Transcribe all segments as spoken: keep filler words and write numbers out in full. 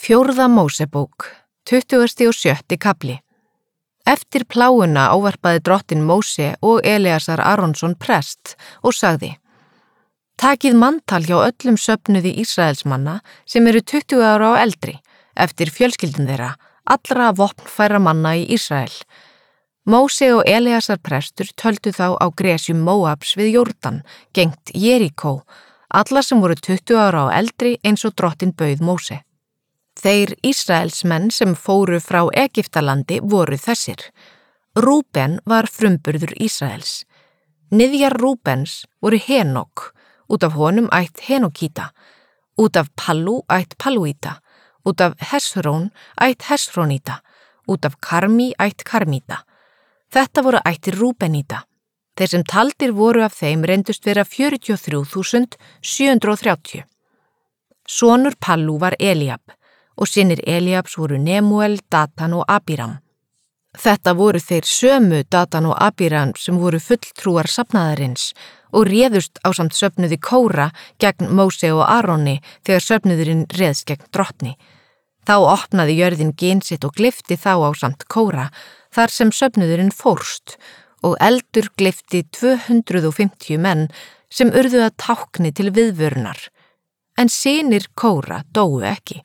Fjórða Mósebók, tuttugasti og sjötti kafli. Eftir pláuna ávarpaði drottinn Móse og Eleasar Aronsson prest og sagði: Takið manntal hjá öllum söfnuði Ísraelsmanna sem eru tuttugu ára og eldri, eftir fjölskyldum þeirra, allra vopnfæra manna í Ísrael. Móse og Eleasar prestur töldu þá á gresjum Móabs við Jórdan, gengt Jeríkó, alla sem voru tuttugu ára og eldri eins og drottinn bauð Móse. Þeir Ísraelsmenn sem fóru frá Egyptalandi voru þessir. Rúben var frumburður Ísraels. Niðjar Rúbens voru Henok, út af honum ætt Henokíta, út af Pallu ætt Pallúíta, út af Hesrón ætt Hesróníta, út af Karmi ætt Karmíta. Þetta voru ættir Rúbeníta. Þeir sem taldir voru af þeim reyndust vera fjörutíu og þrjú þúsund sjö hundruð og þrjátíu. Sonur Pallu var Elíab, og synir Elíabs voru Nemuel, Datan og Abiram. Þetta voru þeir sömu Datan og Abiram sem voru fulltrúar safnaðarins og réðust ásamt söfnuði Kóra gegn Móse og Aroni þegar söfnuðurinn réðst gegn drottni. Þá opnaði jörðin gin sitt og glyfti þá ásamt Kóra, þar sem söfnuðurinn fórst, og eldur glyfti tvö hundruð og fimmtíu menn sem urðu að tákni til viðvörunar, en synir Kóra dóu ekki.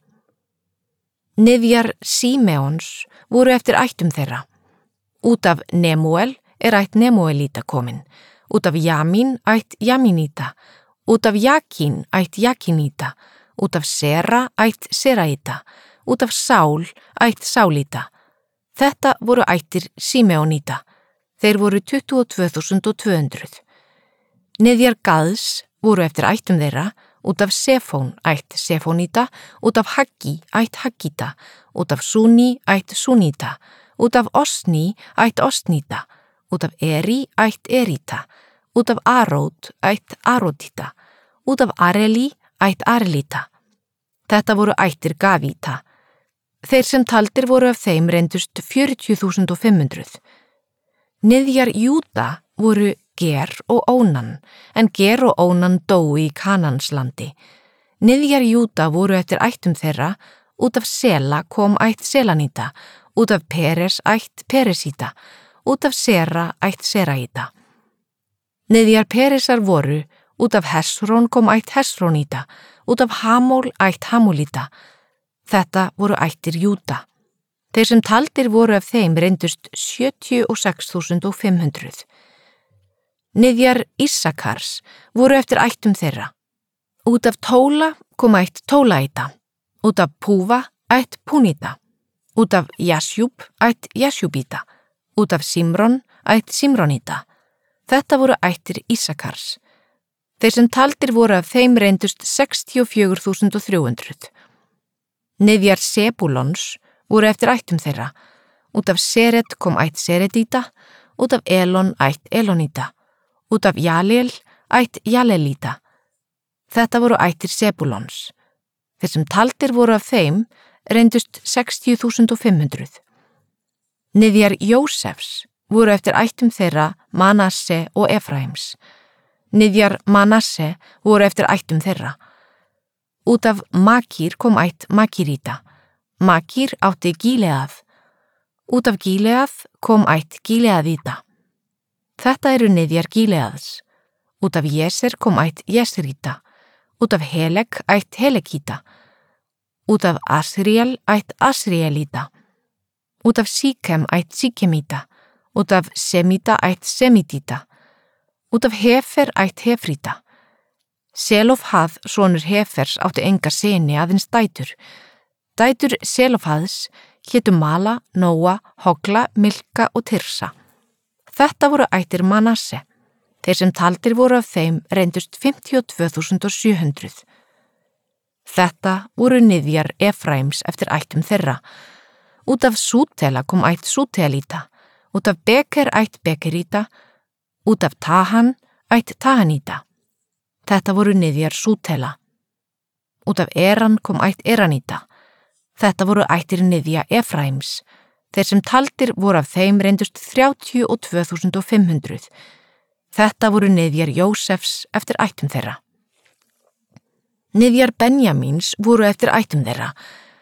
Niðjar Símeons voru eftir ættum þeirra. Út af Nemuel er ætt Nemuelíta komin, út af Jamín ætt Jamíníta, út af Jakín ætt Jakíníta, út af Sera ætt Seraíta, út af Sál ætt Sálíta. Þetta voru ættir Símeoníta. Þeir voru tuttugu og tvö þúsund tvö hundruð. Niðjar Gads voru eftir ættum þeirra, út af Sefón ætt Sefóníta, út af Haggi ætt Haggíta, út af Súni ætt Súníta, út af Osni ætt Osníta, út af Eri ætt Eríta, út af Arót ætt Arótíta, út af Areli ætt Arelíta. Þetta voru ættir Gavíta. Þeir sem taldir voru af þeim reyndust fjörutíu þúsund fimm hundruð. Niðjar Júda voru Ger og Ónan, en Ger og Ónan dóu í Kananslandi. Niðjar Júda voru eftir ættum þeirra, út af Sela kom ætt Selaníta, út af Peres ætt Peresíta, út af Sera ætt Seraíta. Niðjar Peresar voru, út af Hesrón kom ætt Hesróníta, út af Hamól ætt Hamólíta. Þetta voru ættir Júda. Þeir sem taldir voru af þeim reyndust sjötíu og sex þúsund fimm hundruð. Niðjar Ísakars voru eftir ættum þeirra. Út af Tóla kom ætt Tólaíta, út af Púva ætt Púníta, út af Jasjúb ætt Jasjúbíta, út af Simrón ætt Simróníta. Þetta voru ættir Ísakars. Þeir sem taldir voru af þeim reyndust sextíu og fjögur þúsund þrjú hundruð. Niðjar Sebúlons voru eftir ættum þeirra. Út af Seret kom ætt Seredíta, út af Elon ætt Elóníta, út af Jalel ætt Jalelíta. Þetta voru ættir Sebúlons. Þeir sem taldir voru af þeim reyndust sextíu þúsund fimm hundruð. Niðjar Jósefs voru eftir ættum þeirra Manasse og Efraims. Niðjar Manasse voru eftir ættum þeirra. Út af Makír kom ætt Makíríta. Makír átti Gíleað. Út af Gíleað kom ætt Gíleaðíta. Þetta eru niðjar Gíleaðs. Út af Jeser kom ætt Jeseríta. Út af Helek ætt Helekíta. Út af Asriel ætt Asrielíta. Út af Síkem ætt Síkemíta. Út af Semíta ætt Semítíta. Út af Hefer ætt Hefríta. Selofhað, sonur Hefers, átti enga syni aðeins dætur. Dætur Selofhaðs hétu Mala, Nóa, Hogla, Milka og Tirsa. Þetta voru ættir Manasse. Þeir sem taldir voru af þeim reyndust fimmtíu og tvö þúsund sjö hundruð. Þetta voru niðjar Efraims eftir ættum þeirra. Út af Sútela kom ætt Sútelíta, út af Beker ætt Bekeríta, út af Tahan ætt Tahaníta. Þetta voru niðjar Sútela. Út af Eran kom ætt Eraníta. Þetta voru ættir niðja Efraims. Þeir sem taldir voru af þeim reyndust þrjátíu og tvö þúsund fimm hundruð. Þetta voru niðjar Jósefs eftir ættum þeirra. Niðjar Benjamíns voru eftir ættum þeirra.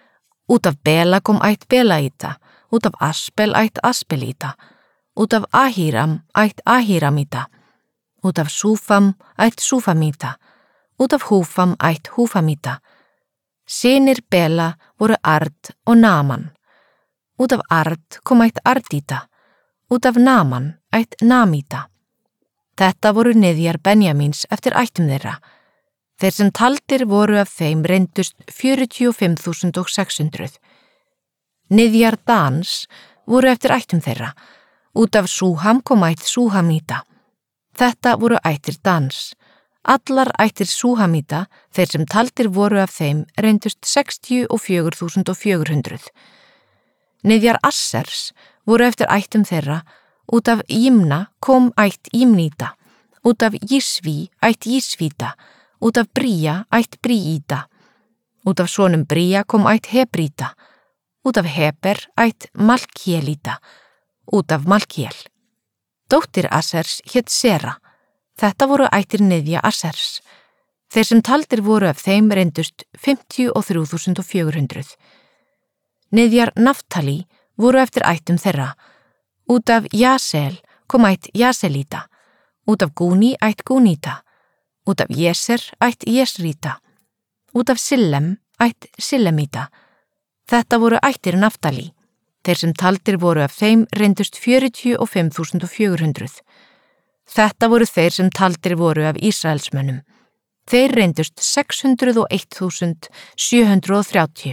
Út af Bela kom ætt Belaíta, út af Aspel ætt Aspelíta, út af Ahíram ætt Ahíramíta, út af Súfam ætt Súfamíta, út af Húfam ætt Húfamíta. Synir Bela voru Ard og Naman. Út af Ard kom ætt Ardíta, út af Naman ætt Namíta. Þetta voru niðjar Benjamíns eftir ættum þeirra. Þeir sem taldir voru af þeim reyndust fjörutíu og fimm þúsund og sex hundruð. Niðjar Dans voru eftir ættum þeirra. Út af Súham kom ætt Súhamíta. Þetta voru ættir Dans. Allar ættir Súhamíta, þeir sem taldir voru af þeim, reyndust sextíu og fjögur þúsund og fjögur hundruð. Niðjar Assers voru eftir ættum þeirra. Út af Ímna kom ætt Ímníta. Út af Jísví ætt Jísvíta. Út af Bría ætt Brííta. Út af sonum Bría kom ætt Hebríta. Út af Heber ætt Malkíelíta. Út af Malkíel. Dóttir Assers hét Sera. Þetta voru ættir niðja Assers. Þeir sem taldir voru af þeim reyndust fimmtíu og þrjú þúsund og fjögur hundruð. Niðjar Naftali voru eftir ættum þeirra. Út af Jasel kom ætt Jaselíta. Út af Gúni ætt Gúníta. Út af Jeser ætt Jesríta. Út af Sillem ætt Sillemíta. Þetta voru ættir Naftali. Þeir sem taldir voru af þeim reyndust fjörutíu og fimm þúsund og fjögur hundruð. Þetta voru þeir sem taldir voru af Ísraelsmönnum. Þeir reyndust sex hundruð og eitt þúsund sjö hundruð og þrjátíu.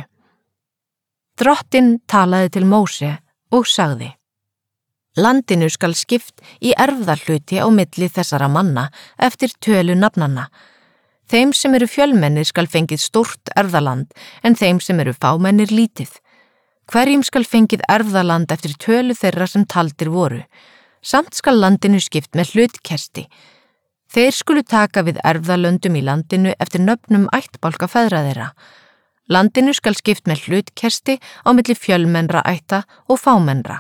Drottinn talaði til Móse og sagði: Landinu skal skipt í erfðarhluti á milli þessara manna eftir tölu nafnanna. Þeim sem eru fjölmennir skal fengið stórt erfðaland en þeim sem eru fámennir lítið. Hverjum skal fengið erfðaland eftir tölu þeirra sem taldir voru. Samt skal landinu skipt með hlutkesti. Þeir skulu taka við erfðalöndum í landinu eftir nöfnum ættbálka feðra þeirra. Landinu skal skipt með hlutkesti á milli fjölmennra ætta og fámennra.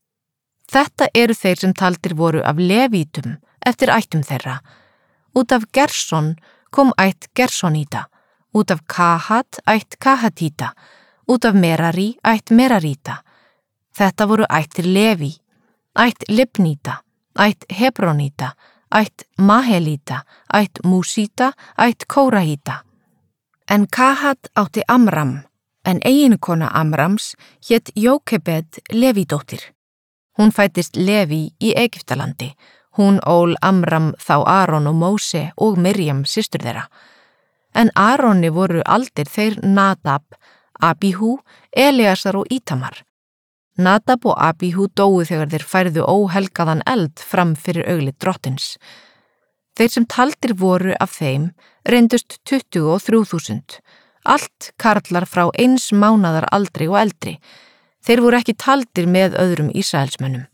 Þetta eru þeir sem taldir voru af Levítum eftir ættum þeirra. Út af Gerson kom ætt Gersoníta. Út af Kahat ætt Kahatíta. Út af Merari ætt Meraríta. Þetta voru ættir Leví. Ætt Libníta, ætt Hebroníta, ætt Mahelíta, ætt Músíta, ætt Kórahíta. En Kahat átti Amram, en eiginkona Amrams hét Jókebed Levídóttir. Hún fæddist Leví í Egyptalandi. Hún ól Amram þá Aron og Móse og Mirjam systur þeirra. En Aroni voru aldir þeir Nadab, Abihu, Eleasar og Ítamar. Nadab og Abihu dóu þegar þeir færðu óhelgaðan eld fram fyrir auglið drottins. Þeir sem taldir voru af þeim reyndust tuttugu og þrjú þúsund, allt karlar frá eins mánaðar aldri og eldri. Þeir voru ekki taldir með öðrum Ísraelsmönnum.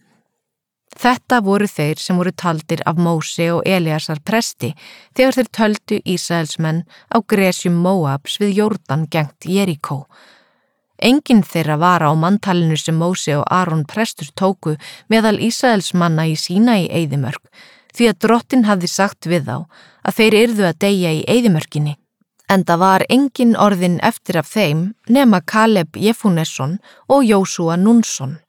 Þetta voru þeir sem voru taldir af Móse og Eleasar presti þegar þeir töldu Ísraelsmenn á gresjum Móabs við Jórdan gengt Jerikó. Enginn þeirra var á manntalinu sem Móse og Aron prestur tóku meðal Ísraelsmanna í sína í eyðimörk, því að Drottinn hafði sagt við þá að þeir yrðu að deyja í eyðimörkinni. Enda var enginn orðinn eftir af þeim nema Kaleb Jefunesson og Jósúa Núnsson.